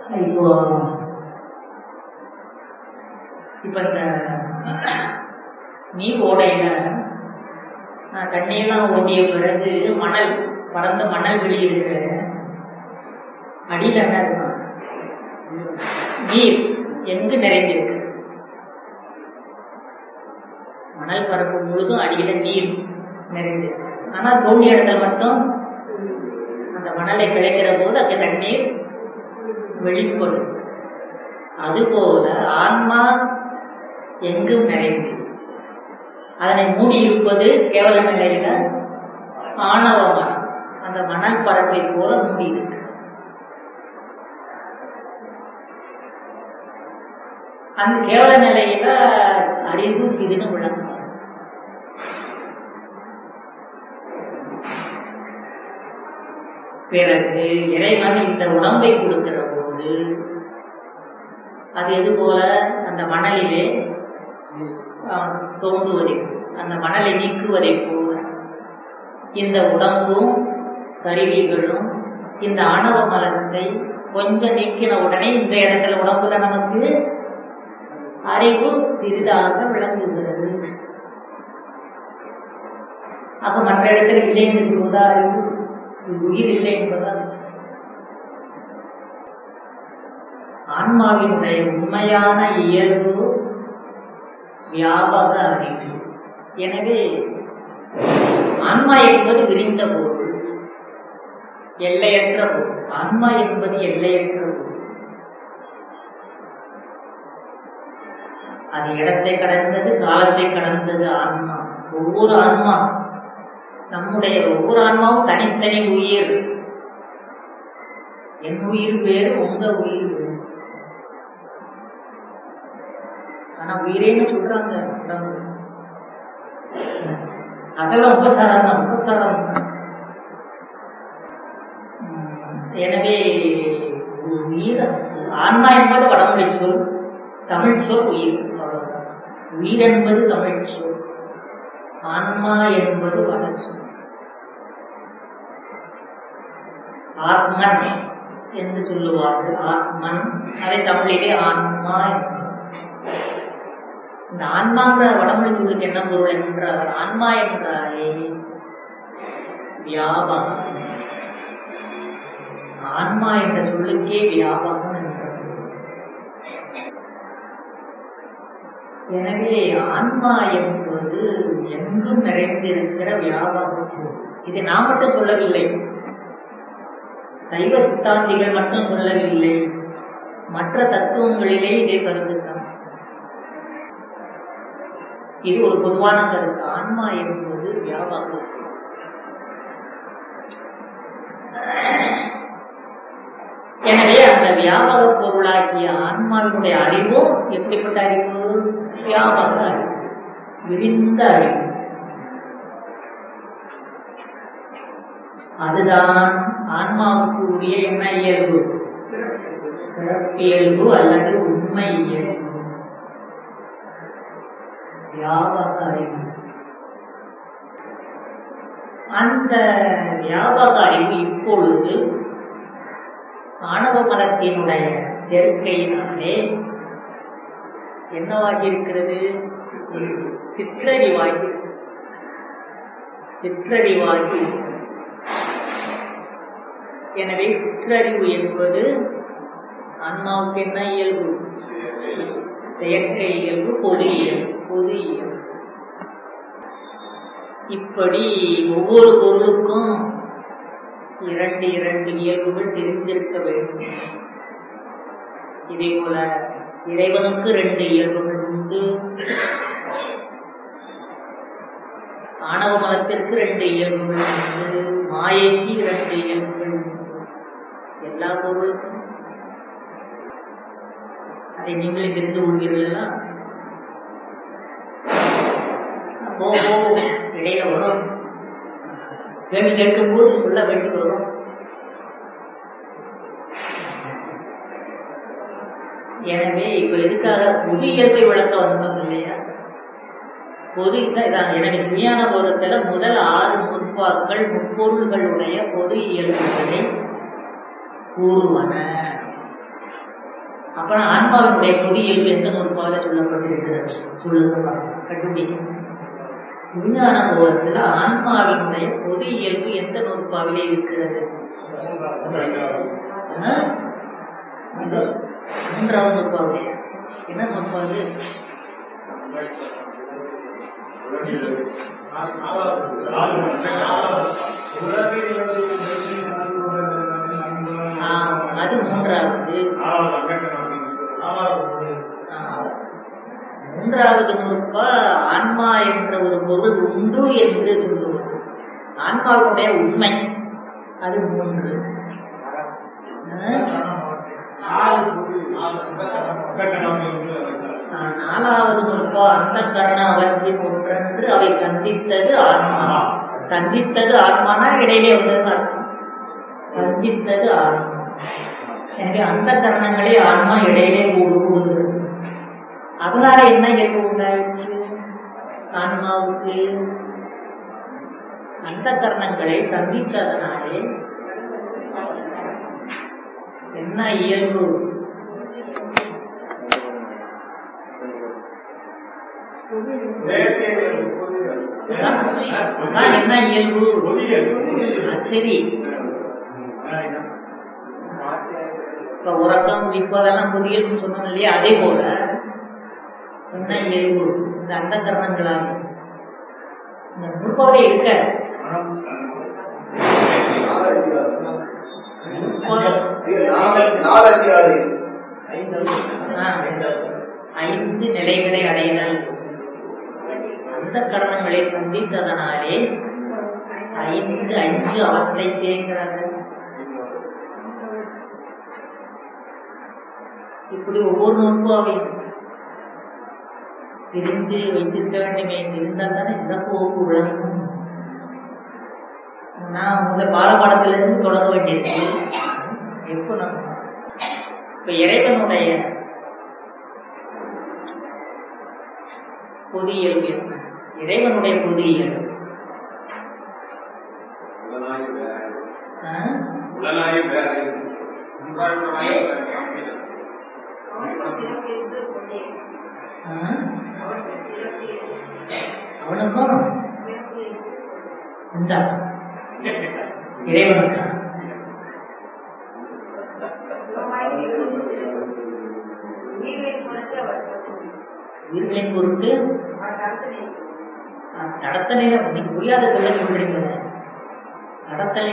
இப்போ இந்த நீர் ஓடையில தண்ணியெல்லாம் ஓடிய பிறகு மணல் பறந்த மணல் வெளியிடுற அடியில் என்ன இருக்கும்? நீர் எங்கு நிறைந்திருக்கு? மணல் பரப்பு முழுதும் அடியில நீர் நிறைந்திருக்கு. ஆனா தோண்டிய இடத்துல மட்டும் அந்த மணலை கிளைக்கிற போது அந்த தண்ணீர் வெளிப்படும். அதுபோல ஆன்மா எங்கும் நிறைந்து அதனை மூடி இருப்பது கேவல நிலையில ஆணவ மனம். அந்த மணல் பரப்பை போல மூடி இருக்கு. அந்த கேவல நிலையில அறிவு சிறிது விளங்கும். பிறகு இறைவன் இந்த உடம்பை கொடுக்கிற போது அது எது போல அந்த மணலிலே தோன்றுவதை, அந்த மணலை நீக்குவதை போல இந்த உடம்பும் கருவிகளும் இந்த ஆணவ மலத்தை கொஞ்சம் நீக்கின உடனே இந்த இடத்துல உடம்புல நமக்கு அறிவு சிறிதாக விளங்குகிறது. அப்ப மற்ற இடத்துல இல்லை என்று சொல்வதா அறிவு? உயிர் இல்லை என்பதால் ஆன்மாவினுடைய உண்மையான இயல்பு வியாபக அறிவு. எனவே ஆன்மா என்பது விரிந்த பொருள், எல்லையற்ற பொருள். ஆன்மா என்பது எல்லையற்ற பொருள். அது இடத்தை கடந்தது, காலத்தை கடந்தது. ஆன்மா, ஒவ்வொரு ஆன்மா, நம்முடைய ஒவ்வொரு ஆன்மாவும் தனித்தனி உயிர். என் உயிர் வேறு, உங்க உயிர் வேறு. ஆனா உயிரேன்னு சொல்றாங்க. அதெல்லாம் உபசாரம் உபசாரம். எனவே உயிர், ஆன்மா என்பது வடமொழி சொல், தமிழ் சொல் உயிர். உயிர் என்பது தமிழ் சொல், ஆன்மா என்பது வட சொல். ஆத்மன் என்று சொல்லுவார்கள். ஆத்மன், அதை தமிழிலே ஆன்மா. இந்த ஆன்மாங்கிற வடமொழி சொல்லுக்கு என்ன பொருள் என்றால், ஆன்மா என்றாலே வியாபகம். ஆன்மா என்ற சொல்லுக்கே வியாபகம் என்றார். எனவே ஆன்மா என்பது எங்கும் நிறைந்திருக்கிற வியாபகம். இதை நான் மட்டும் சொல்லவில்லை, சைவ சித்தாந்திகள் மட்டும் சொல்லவில்லை, மற்ற தத்துவங்களிலே இதே கருத்துத்தான். இது ஒரு பொதுவான கருத்து. ஆன்மா என்பது வியாபகம். எனவே அந்த வியாபக பொருளாகிய ஆன்மாவினுடைய அறிவும் எப்படிப்பட்ட அறிவு? வியாபக அறிவு, விரிந்த அறிவு. அதுதான் ஆன்மாவுக்கு உரிய என்ன இயல்பு? சிறப்பியல்பு அல்லது உண்மை இயல்பு, வியாபக அறிவு. அந்த வியாபக அறிவு இப்பொழுது ஆணவ மலத்தினுடைய சேர்க்கையினாலே என்னவாகி இருக்கிறது? சிற்றறிவாகி. சிற்றறிவாகி. எனவே சிற்றறிவு என்பது ஆன்மாவுக்கு என்ன இயல்பு? செயற்கை இயல்பு, பொது இயல்பு. பொது இயல்பு. இப்படி ஒவ்வொரு பொருளுக்கும் இரண்டு இரண்டு இயல்புகள் தெரிந்திருக்க வேண்டும். இதே போல இறைவனுக்கு ரெண்டு இயல்புகள் உண்டு, ஆணவ மலத்திற்கு ரெண்டு இயல்புகள் உண்டு, மாயைக்கு இரண்டு இயல்புகள் உண்டு. எல்லா பொருளுக்கும் அதை நீங்களே தெரிந்து கொள்வீர்களா? அப்போ இடையில வரும், கேள்வி கேட்கும் போது சொல்ல வேண்டி வரும். எனவே இப்ப எதுக்காக பொது இயல்பை விளக்க வந்தோம் இல்லையா? பொது இதான். எனவே சுயான போதத்துல முதல் 6 முற்பாக்கள் முப்பொருள்களுடைய பொது இயல்புகளை கூறுவன. அப்புறம் ஆன்மாவினுடைய பொது இயல்பு எந்த நூற்பாவில் சொல்லப்பட்டிருக்கிறது சொல்லுங்க கண்டுபிடிக்க. விஞ்ஞான போகத்தில் ஆன்மாவினுடைய பொது இயல்பு எந்த நூற்பாவிலே இருக்கிறது? மூன்றாவது நூற்பாவிலே. என்ன நூற்பாவு? அது மூன்றாவது. மூன்றாவது நூற்பா ஆன்மா என்ற ஒரு பொருள் உண்டு என்று சொல்லுவது. ஆன்மாவுடைய உண்மை அது மூன்று. நாலாவது நூற்பா அந்த கரண அவற்றின் ஒன்றென்று அவை சந்தித்தது ஆன்மா. சந்தித்தது ஆன்மானா இடையிலே வந்தது அர்த்தம். சந்தித்தது ஆன்மா. எனவே அந்த கரணங்களே ஆன்மா இடையிலே கூடுகிறது. அதனால என்ன இயல்பு உண்டாயிற்று ஆன்மாவுக்கு? அந்த கரணங்களை சந்தித்ததனாலே என்ன இயல்பு? என்ன இயல்பு? சரி, இப்ப உறக்கம் இப்பதெல்லாம் புதியல்னு சொன்னோம் இல்லையா? அதே போல என்ன இயல்பு இந்த அந்த கரணங்களால் இந்த நுட்போட இருக்க ஐந்து நிலைகளை அடைதல். அந்த கரணங்களை சந்தித்ததனாலே ஐந்து அஞ்சு அவற்றை தேங்கிறார்கள். இப்படி ஒவ்வொரு நோட்பாவையும் பிரிந்து வைத்திருக்க வேண்டுமே. இருந்தால் தானே சிறப்பு வகுப்பு விளங்கும். நான் முதல் பாலபாடத்திலிருந்து தொடங்க வேண்டியது. எப்போ நம்ம இப்ப இறைவனுடைய பொது இயல்பு என்ன? இறைவனுடைய பொது இயல்பு அவனுக்கும் உண்டா? இறைவனுக்கா? உயிர்களின் பொருட்டு நடத்தலை நீ புரியாத சொல்ல சொல்றீங்க. நடத்தலை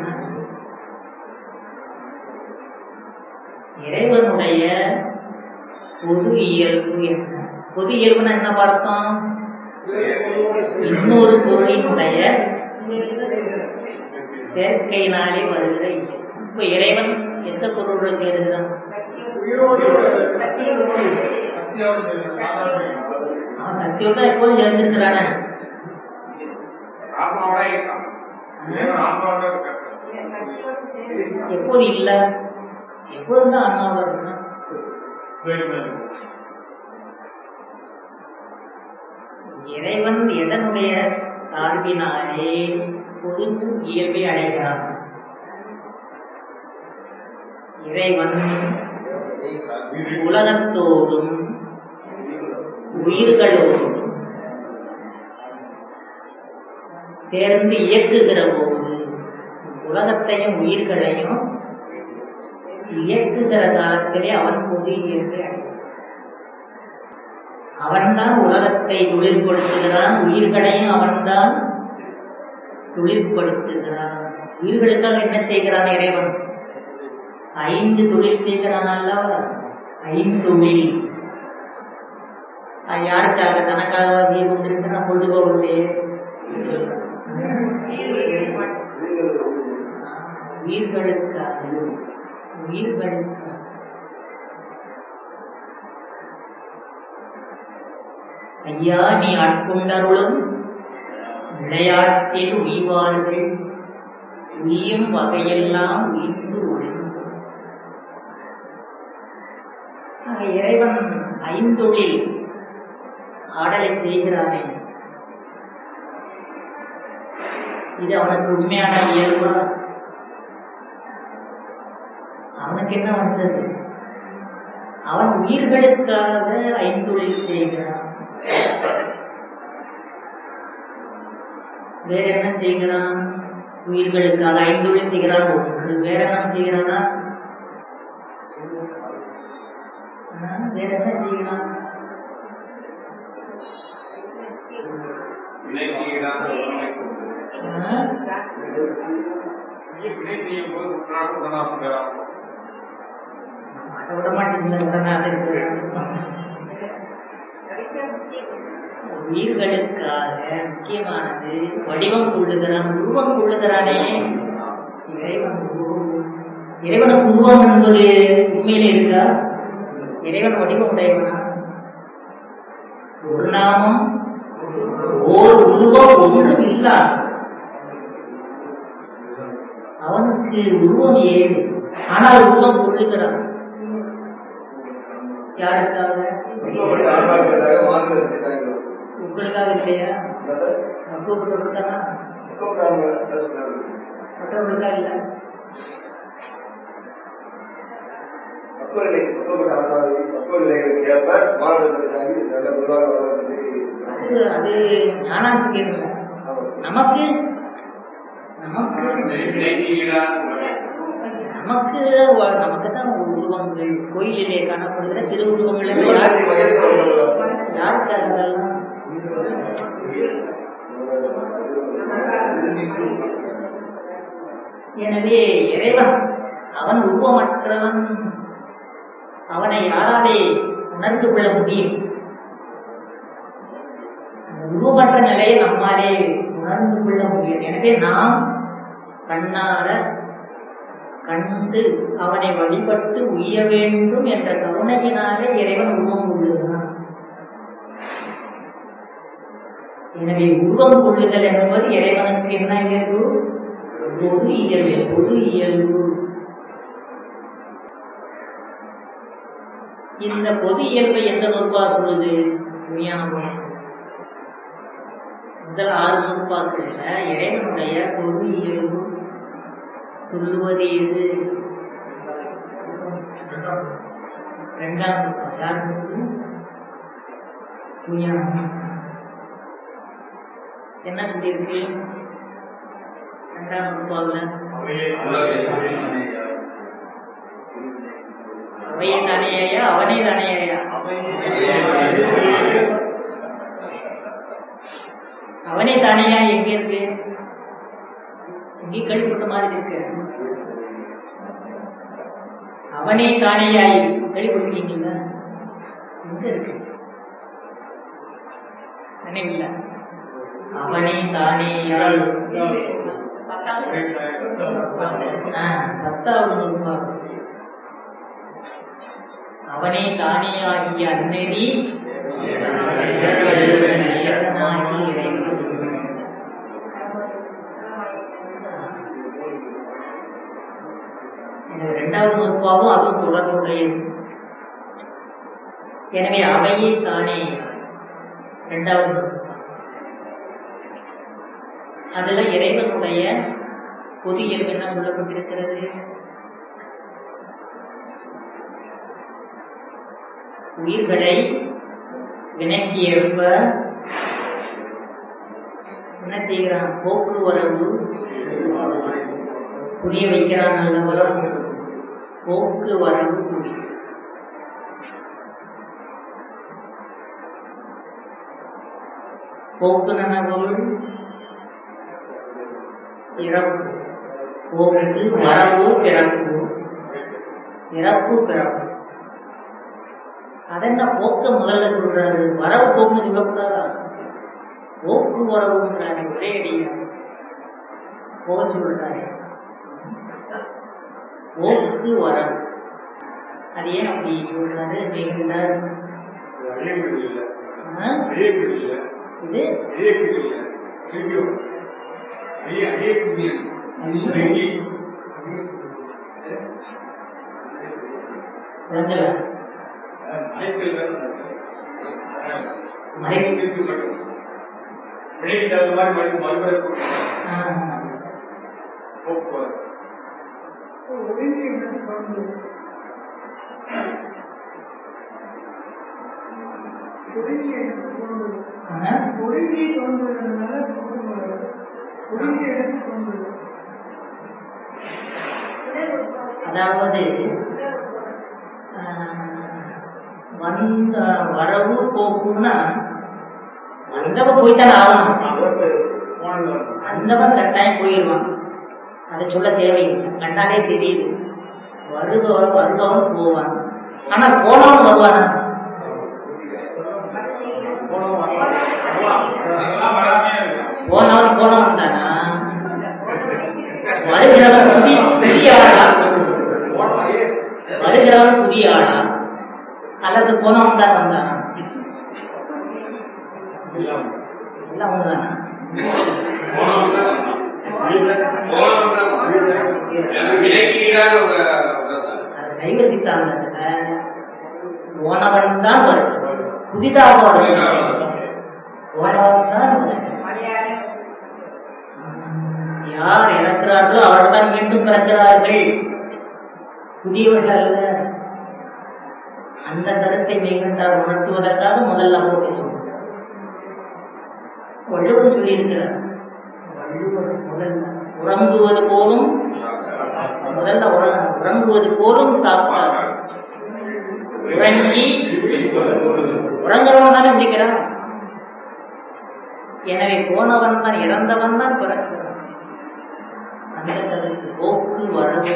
இறைவனுடைய பொது இயல்பு என்ன? பொது இயல்புனா என்ன பார்த்தோம்? இன்னொரு பொருளினுடைய சேர்க்கையினாலே வருகிற இயல்பு. இப்ப இறைவன் எந்த பொருளோடு சேருகிறான்? அவன் சக்தியோட எப்போதும் சேர்ந்திருக்கிறான. எப்போது இல்ல, எப்போதுதான் ஆன்மாவோட இருக்கணும். இறைவன் எதனுடைய சார்பினாலே பொது இயல்பை அடைகிறான்? இறைவன் உலகத்தோடும் உயிர்களோடும் சேர்ந்து இயக்குகிற போது உலகத்தையும் உயிர்களையும் இயக்குகிற காலத்திலே அவன் பொது இயல்பை அடைகிறான். அவன்தான் உலகத்தை தொழிற்படுத்துகிறான், உயிர்களையும் அவன்தான் தொழிற்படுத்துகிறான். உயிர்களுக்காக என்ன செய்கிறான் இறைவன்? ஐந்து தொழில் செய்கிறான் அல்லவா? ஐந்தொழில். யாருக்காக? தனக்காக செய்து கொண்டிருக்கிறான். பொழுதுபோகலே உயிர்களுக்காக. உயிர்களுக்காக ஐயா நீ ஆட்கொண்டருளும் விளையாட்டில் உய்வார்கள் உய்யும் வகையெல்லாம் உயிர்ந்து ஒழிந்து. இறைவன் ஐந்தொழில் ஆடலை செய்கிறானே, இது அவனுக்கு உண்மையான இயல்பா? அவனுக்கு என்ன வந்தது? அவன் உயிர்களுக்காக ஐந்தொழில் செய்கிறான். வேற என்ன செய்கிறான்? உயிர்களுக்காக ஐந்தொழில் செய்கிறான். ஒன்று வேற என்ன செய்கிறானா? வேற என்ன செய்கிறான்? அதை விட மாட்டேங்குது. உயிர்களுக்காக முக்கியமானது வடிவம் கொள்ளுகிறான், உருவம் கொள்ளுகிறானே இறைவன். இறைவனுக்கு உருவம் என்பது உண்மையிலே இருக்கா? இறைவன் வடிவம் உடையவனா? ஒரு நாமம் ஓர் உருவம் ஒன்றும் இல்ல. அவனுக்கு உருவம் ஏது, ஆனால் உருவம் கொள்ளுகிறான். யாருக்காக? உங்களுக்காக இல்லையா? மற்றவர்களுக்காக இல்ல. அது ஞானாசிரியர். நமக்கு நமக்குதான் உருவங்கள் கோயிலிலே காணப்படுகிற திருவுருவங்கள் யாருக்காக? எனவே இறைவன் அவன் உருவமற்றவன். அவனை யாராலே உணர்ந்து கொள்ள முடியும்? உருவமற்ற நிலையை நம்மாலே உணர்ந்து கொள்ள முடியும். எனவே நாம் கண்ணார கண்டு அவனை வழிபட்டு உய்ய வேண்டும் என்ற கருணையினாலே இறைவன் உருவம் கொள்ளுகிறான். எனவே உருவம் கொள்ளுதல் என்பது இறைவனுக்கு என்ன இயல்பு? பொது இயல்பு. பொது இயல்பு. இந்த பொது இயல்பை எந்த நூற்பா சொல்லுது? முதல் 6 நூற்பாக்கள்ல இறைவனுடைய பொது இயல்பு சொல்லுவது எது? 2ஆம் நூற்பா சார்ந்து சுயானம் என்ன சொல்லியிருக்கு? 2ஆம் நூற்பாவில் அவையே தானேயா அவனே தானேயா? அவனே தானேயா எங்க இருக்கு? எங்கே கழிப்பட்ட மாதிரி இருக்கு. அவனே தானேயா கழிப்பட்டீங்களா? எங்க இருக்கு? நினைவில்ல. அவனே தானேயாய் 10வது நூற்பா. அவனே தானேயாகிய அந்நெறி இரண்டாவது நூற்பாவும் அதுவும் தொடர்புடையது. எனவே அவையே தானே 2வது நூற்பா. அதுல இறைவனுடைய பொது இயல்பு என்ன சொல்லப்பட்டிருக்கிறது? உயிர்களை வினைக்கு ஏற்ப என்ன செய்கிறான்? போக்குவரவு புரிய வைக்கிறான். அல்லவா? போக்குவரவு புரிய. போக்கு நன பொருள் இறப்பு. போக்கு வரவு பிறப்பு. இறப்பு பிறப்பு. அதென்ன போக்க முதல்ல சொல்றாரு? வரவு போக்கு சொல்லக்கூடாதா? போக்கு வரவுன்றாரு. ஒரே அடியா போக சொல்றாரு. போக்கு வரவு. அது ஏன் அப்படி சொல்றாரு? கேட்கிறார். அதாவது வந்த வரவு போக்குன்னா வந்தவன் போய்த்தானே ஆகணும். வந்தவன் கட்டாயம் போயிடுவான், அதை சொல்ல தேவையில்லை, கண்டாலே தெரியுது. வருபவன் போவான், ஆனா போனவன் வருவானா? போனவன் தானா? வருகிறவன் புதிய ஆளா? வருகிறவன் புதிய ஆளா அல்லது போனவன் தான் வந்தானா? எல்லாம் ஒண்ணுதானா? சைவ சித்தாந்தத்துல போனவன் தான் வரும், புதிதாக போனவன் தான் வரும். யார் இறக்கிறார்களோ அவர்தான் மீண்டும் பிறக்கிறார்கள், புதியவர்கள் அல்ல. அந்த கருத்தை மெய்கண்டார் உணர்த்துவதற்காக முதல்ல போக சொல்றார். வள்ளுவர் சொல்லியிருக்கிறார், வள்ளுவர் முதல்ல உறங்குவது போலும், முதல்ல உறங்குவது போலும் சாப்பிட்டார். உறங்கி உறங்குறவன் தானே பிடிக்கிறான். எனவே போனவன் தான், இறந்தவன் தான் பிறக்கிறான். அந்த கருத்து போக்கு வரவு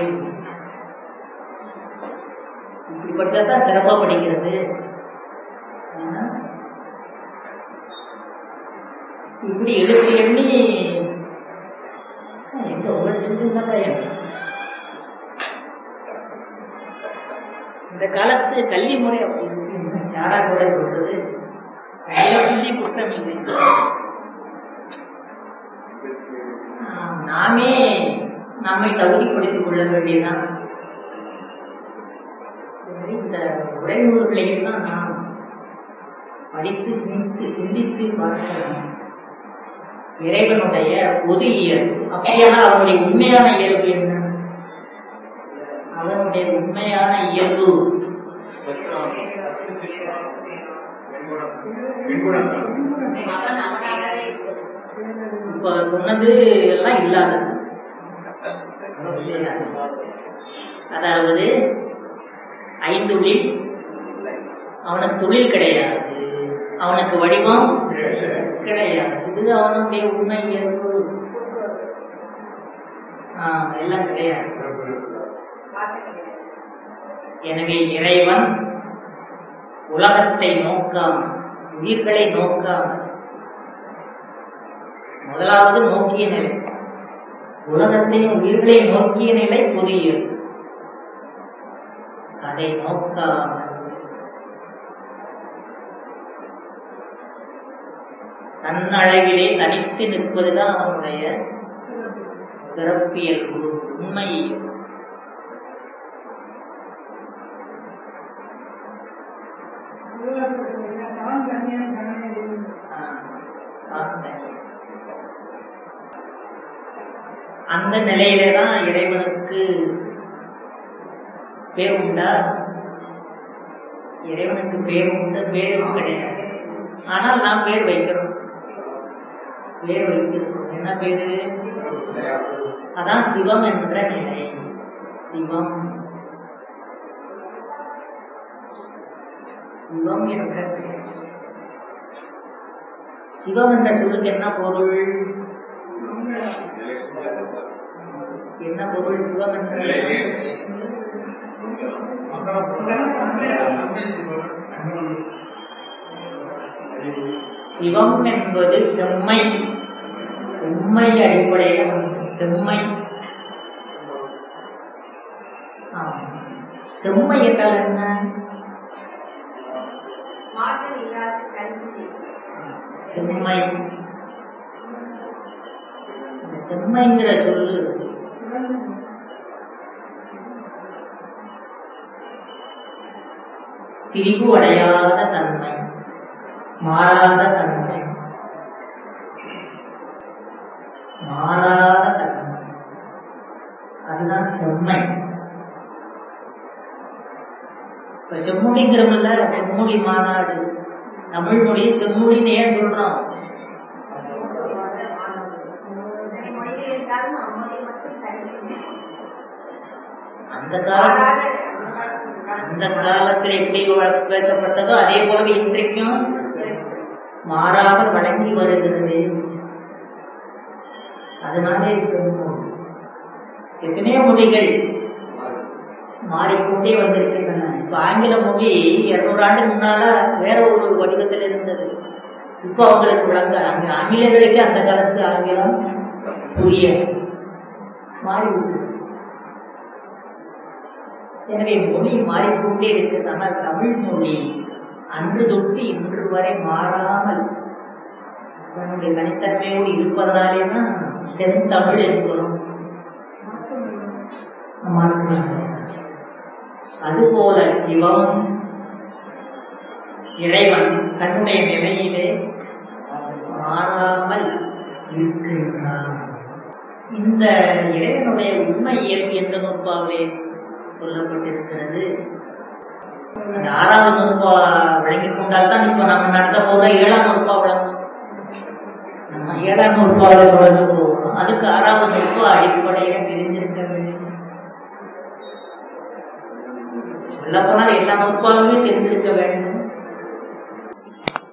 இப்படிப்பட்டதான் சிறப்பா படிக்கிறது. இப்படி எழுத்து எண்ணி எங்க உங்களுக்கு சொல்லுங்க. இந்த காலத்து கல்வி முறை யாரா கூட சொல்றது, சொல்லி குற்றம் இல்லை. நாமே தகுதிப்படுத்திக் கொள்ள வேண்டியதுதான். இந்த உரைநூல்களையும் தான் நாம் படித்து சிந்தித்து பார்க்கிறோம். இறைவனுடைய பொது இயல்பு அப்படியானால் அவனுடைய உண்மையான இயல்பு என்ன? அவனுடைய உண்மையான இயல்பு இப்ப சொன்னது எல்லாம் இல்லாத, அதாவது 5 உயிர், அவனுக்கு தொழில் கிடையாது, அவனுக்கு வடிவம் கிடையாது. இது அவனுடைய உண்மை இயல்பு. எல்லாம் கிடையாது. எனவே இறைவன் உலகத்தை நோக்காமல், உயிர்களை நோக்காமல், முதலாவது நோக்கிய நிலை, உலகத்தையும் உயிர்களை நோக்கிய நிலை பொது இயல்பு. அதை நோக்காமல் தன்னளவிலே தனித்து நிற்பதுதான் அவனுடைய சிறப்பியல்பு, உண்மை. அந்த நிலையில்தான் இறைவனுக்கு பேர் உண்டா? இறைவனுக்கு பேர் உண்டு, பேரும் கிடையாது. ஆனால் நாம் பேர் வைக்கிறோம், பேர் வைக்கிறோம். என்ன பேரு? அதான் சிவம் என்ற நிலை. சிவம், சிவம் என்ற நிலை. சிவம் என்ற சொல்லுக்கு என்ன பொருள்? என்ன பொருள் சிவம் என்ற? சிவம் என்பது செம்மை, செம்மை அடிப்படையில் செம்மை. செம்மை என்றால் என்ன? செம்மை. செம்மைங்கிற சொல்லு பிரிவு அடையாத தன்மை, மாறாத தன்மை, மாறாத தன்மை, அதுதான் செம்மை. இப்ப செம்மொழிங்கிறவங்கள செம்மொழி மாநாடு தமிழ் மொழியை செம்மொழின்னு ஏன் சொல்றோம்? அந்த காலத்தில் எப்படி பேசப்பட்டதோ அதே போல இன்றைக்கும் மாறாக வழங்கி வருகிறது. அதனாலே சொல்லுவோம், எத்தனையோ மொழிகள் மாறிக்கொண்டே வந்திருக்கின்றன. இப்ப ஆங்கில மொழி 200 ஆண்டு முன்னால வேற ஒரு வடிவத்தில் இருந்தது. இப்போ அவங்களுக்கு விளங்க ஆங்கிலேயர்களுக்கு அந்த காலத்து ஆங்கிலம் புரிய மாறிவிட்டது. எனவே மொழி மாறிக்கொண்டே இருக்கிறது. ஆனால் தமிழ் மொழி அன்று தொட்டு இன்று வரை மாறாமல் தன்னுடைய தனித்தன்மையோடு இருப்பதனாலேதான் செந்தமிழ் என்பதும். அதுபோல சிவம் இறைவன் தன்னுடைய நிலையிலே மாறாமல் இருக்கின்றான். இந்த இறைவனுடைய உண்மை இயல்பு எந்த நூற்பாவிலே சொல்லப்பட்டிருக்கிறது? அந்த 6வது நூற்பா விளங்கிக் கொண்டால்தான் இப்ப நம்ம நடத்த போத 7ஆம் நூற்பா விளங்கும். நம்ம 7ஆம் நூற்பாவை விளங்க போகிறோம். அதுக்கு 6வது நூற்பா அடிப்படையில தெரிஞ்சிருக்க வேண்டும். சொல்லப்போனால் எல்லா நூற்பாவுமே தெரிஞ்சிருக்க வேண்டும்.